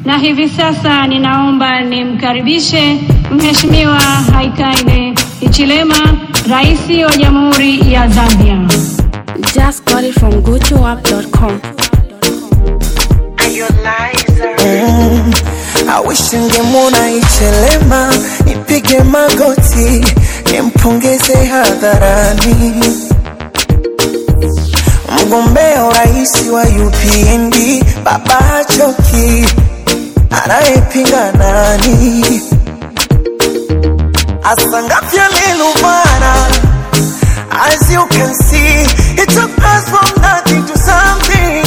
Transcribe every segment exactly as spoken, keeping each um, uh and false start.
Na hivi sasa ninaomba nimkaribishe Mheshimiwa Hakainde Hichilema, Rais wa Jamhuri ya Zambia. Just got it from go to app dot com. Mm, I wish ningemwona Hichilema, nipige magoti, nimpongeze hadharani. Mgombea urais wa U P N D, baba hachoki, anayepinga nani? Asangafya liluvana. As you can see, it took us from nothing to something.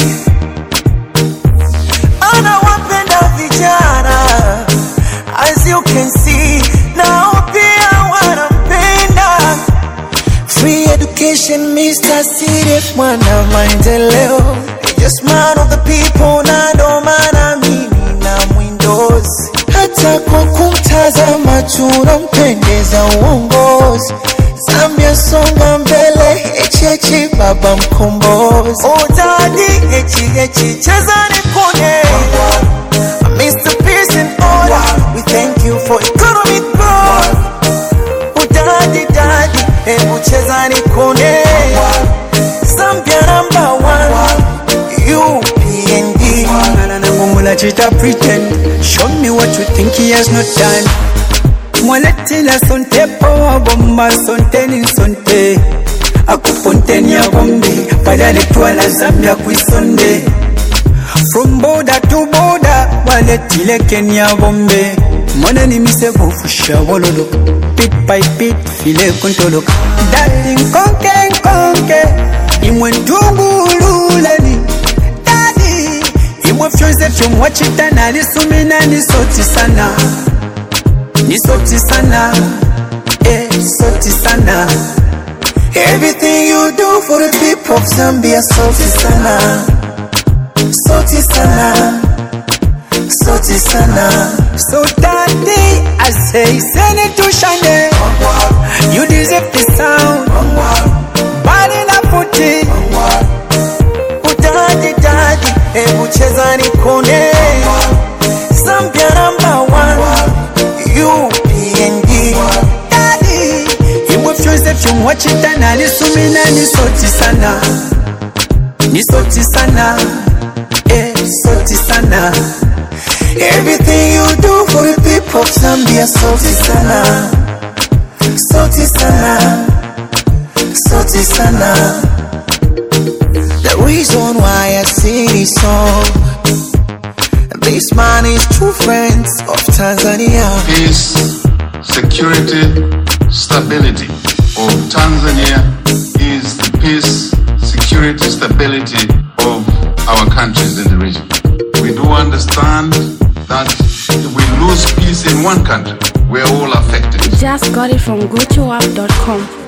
Anawapenda vijana. As you can see, now pia wanampenda. Free education, Mister Serious, mwana maendeleo. Just man of the people, na ndo maana mimi na mwindozi. Hata kwa kumtazama tunampendeza uongozi. Zambia songa mbele, echi echi baba mkombozi. Utadi echi echi cheza nipone. Mister Peace and Order, we thank you for economic growth. Utadi dadi, hebu cheza nipone. Zambia number one, U P N D. Mula chita pretend, show me what you think he has not done. Mwaletila sonte poa bomba sonte ni sonte. Akuponte ni ya bombi, padale tuwala Zambia kuisonde. From border to border, waletile Kenya bombe. Mwana ni mise bufusha wololo, pit by pit file kontolo. Darling konke konke, imwe ndungu luleni. Daddy, imwe fyonze fyomwa chita na lisumina ni soti sana. Ni soti sana, eh, soti sana. Everything you do for the people of Zambia, soti sana. Soti sana, soti sana. So daddy, I say send it to Shane. You deserve the sound. Bali na puti. Udadi dadi, hebu cheza nikone. Zambia number one, U P N D. Daddy, imwe fyonze fyomwa chita na lisumina ni soti sana. Ni soti sana, eh, soti sana. Everything you do for the people of Zambia, soti sana. Soti sana, soti sana. The reason why I sing this song, this man is true friends of Tanzania. Peace, security, stability of Tanzania is the peace, security, stability of our countries in the region. We do understand that if we lose peace in one country, we're all affected. Just got it from go to app dot com.